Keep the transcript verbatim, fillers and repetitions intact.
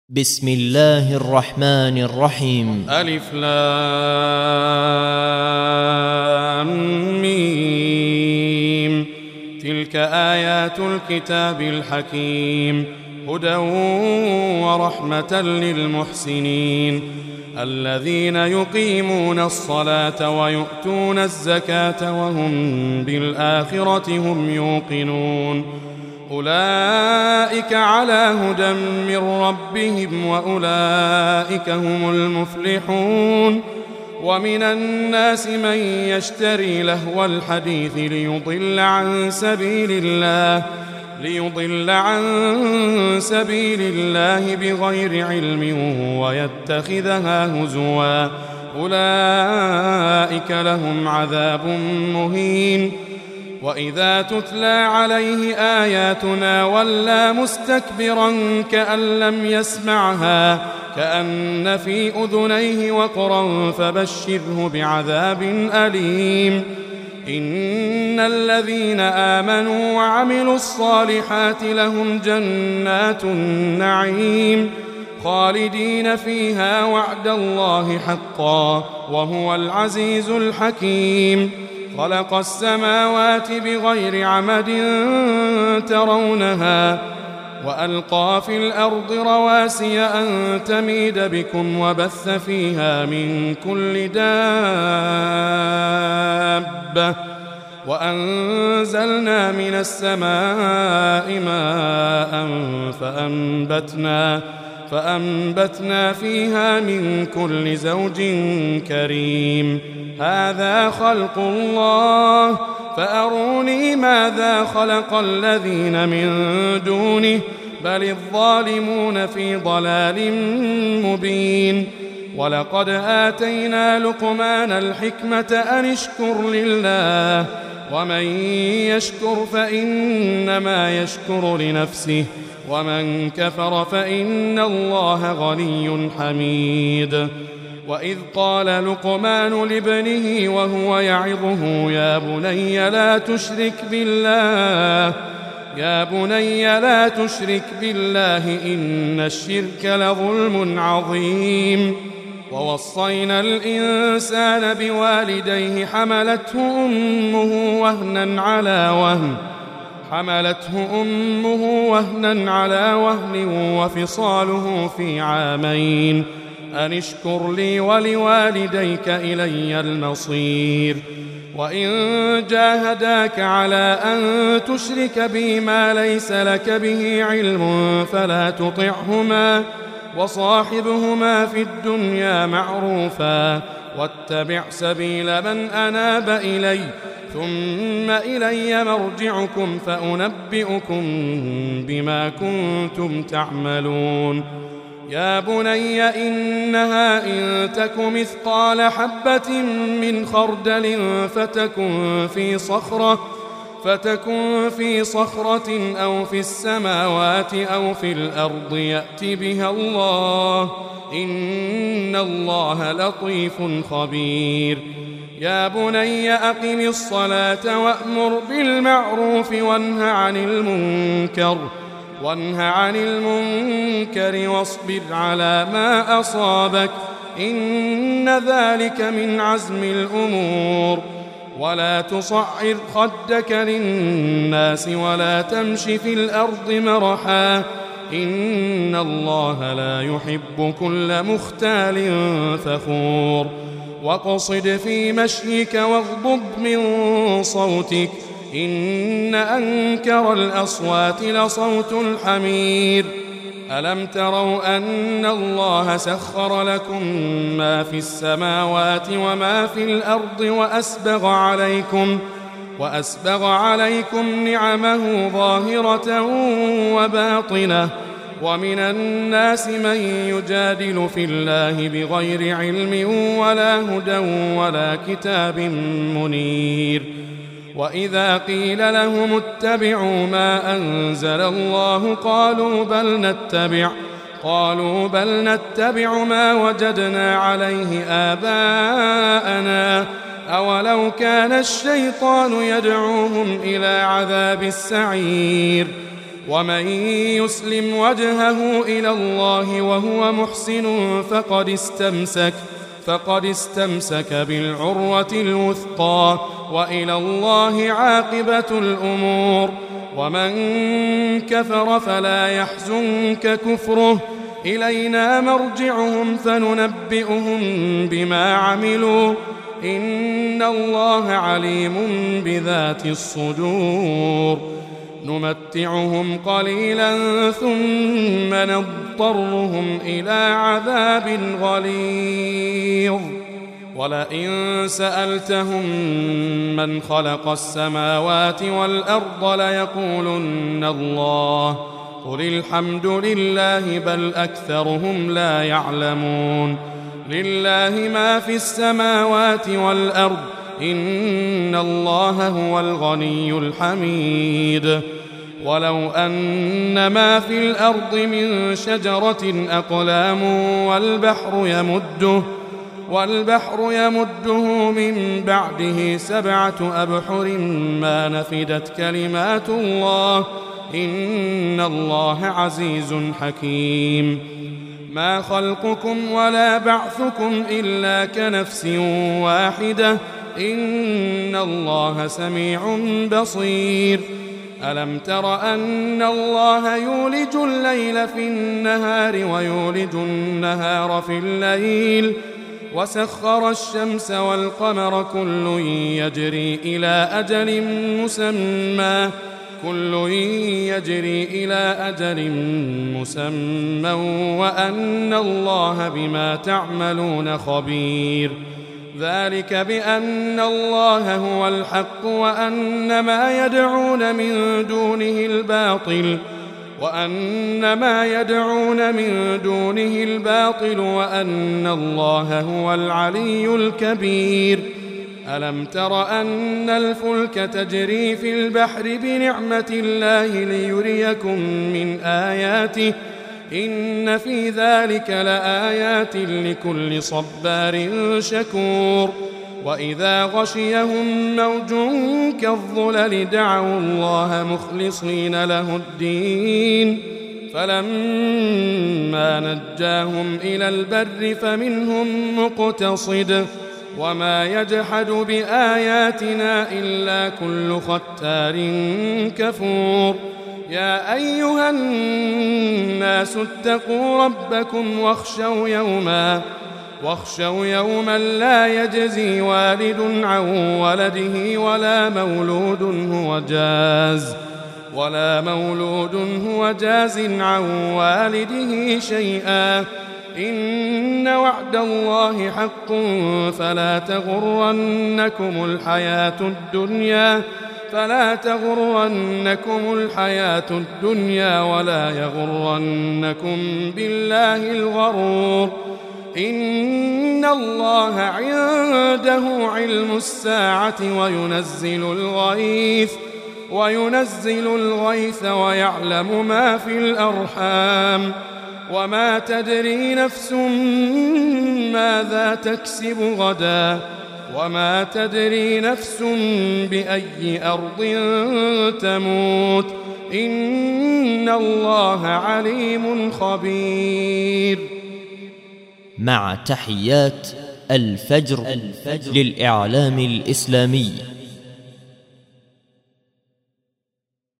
بسم الله الرحمن الرحيم. ألف لام ميم. تلك آيات الكتاب الحكيم، هدى ورحمة للمحسنين الذين يقيمون الصلاة ويؤتون الزكاة وهم بالآخرة هم يوقنون. أولئك على هدى من ربهم وأولئك هم المفلحون. ومن الناس من يشتري لهو الحديث ليضل عن سبيل الله ليضل عن سبيل الله بغير علم ويتخذها هزوا، أولئك لهم عذاب مهين. وإذا تتلى عليه آياتنا ولى مستكبرا كأن لم يسمعها كأن في أذنيه وقرا فبشره بعذاب أليم. إن الذين آمنوا وعملوا الصالحات لهم جنات النعيم خالدين فيها وعد الله حقا وهو العزيز الحكيم. خلق السماوات بغير عمد ترونها وألقى في الأرض رواسي أن تميد بكم وبث فيها من كل دابة وأنزلنا من السماء ماء فأنبتنا فأنبتنا فيها من كل زوج كريم. هذا خلق الله فأروني ماذا خلق الذين من دونه بل الظالمون في ضلال مبين. ولقد آتينا لقمان الحكمة أن اشكر لله ومن يشكر فإنما يشكر لنفسه ومن كفر فإن الله غني حميد. وإذ قال لقمان لابنه وهو يعظه يا بني لا تشرك بالله يا بني لا تشرك بالله إن الشرك لظلم عظيم. ووصينا الإنسان بوالديه حملته أمه وهنا على وهن حملته أمه وهنا على وهن وفصاله في عامين أن اشكر لي ولوالديك إلي المصير. وإن جاهداك على أن تشرك بي ما ليس لك به علم فلا تطعهما وصاحبهما في الدنيا معروفا واتبع سبيل من أناب إلي ثم إلي مرجعكم فأنبئكم بما كنتم تعملون. يا بني إنها إن تك مثقال حبة من خردل فتكن في صخرة فتكن في صخرة أو في السماوات أو في الأرض يأت بها الله إن الله لطيف خبير. يا بني أقم الصلاة وأمر بالمعروف وانه عن المنكر وانه عن المنكر واصبر على ما أصابك إن ذلك من عزم الأمور. ولا تصعر خدك للناس ولا تمش في الأرض مرحا إن الله لا يحب كل مختال فخور. واقصد في مشيك واغضض من صوتك إن أنكر الأصوات لصوت الحمير. ألم تروا أن الله سخر لكم ما في السماوات وما في الأرض وأسبغ عليكم وأسبغ عليكم نعمه ظاهرة وباطنة. ومن الناس من يجادل في الله بغير علم ولا هدى ولا كتاب منير. وإذا قيل لهم اتبعوا ما أنزل الله قالوا بل نتبع قالوا بل نتبع ما وجدنا عليه آباءنا أولو كان الشيطان يدعوهم إلى عذاب السعير. ومن يسلم وجهه إلى الله وهو محسن فقد استمسك فقد استمسك بالعروة الوثقى وإلى الله عاقبة الأمور. ومن كفر فلا يحزنك كفره إلينا مرجعهم فننبئهم بما عملوا إن الله عليم بذات الصدور. نمتعهم قليلا ثم نضطرهم إلى عذاب غليظ. ولئن سألتهم من خلق السماوات والأرض ليقولن الله قل الحمد لله بل أكثرهم لا يعلمون. لله ما في السماوات والأرض إن الله هو الغني الحميد. ولو أن ما في الأرض من شجرة أقلام والبحر يمده والبحر يمده من بعده سبعة أبحر ما نفدت كلمات الله إن الله عزيز حكيم. ما خلقكم ولا بعثكم إلا كنفس واحدة إن الله سميع بصير. ألم تر أن الله يولج الليل في النهار ويولج النهار في الليل وسخر الشمس والقمر كل يجري إلى أجل مسمى كل يجري إلى أجل مسمى وأن الله بما تعملون خبير. ذلك بأن الله هو الحق وأن ما يدعون من دونه الباطل وأن ما يدعون من دونه الباطل وأن الله هو العلي الكبير. ألم تر أن الفلك تجري في البحر بنعمة الله ليريكم من آياته إن في ذلك لآيات لكل صبار شكور. وإذا غشيهم موج كالظلل دعوا الله مخلصين له الدين فلما نجاهم إلى البر فمنهم مقتصد وما يجحد بآياتنا إلا كل ختار كفور. يا أيها الناس اتقوا ربكم واخشوا يوما واخشوا يوما لا يجزي والد عن ولده ولا مولود هو جاز ولا مولود هو جاز عن والده شيئا إن وعد الله حق فلا تغرنكم الحياة الدنيا فلا تغرنكم الحياة الدنيا ولا يغرنكم بالله الغرور. إن الله عنده علم الساعة وينزل الغيث وينزل الغيث ويعلم ما في الأرحام وما تدري نفس ماذا تكسب غدا وما تدري نفس بأي أرض تموت إن الله عليم خبير. مع تحيات الفجر, الفجر للإعلام الإسلامي.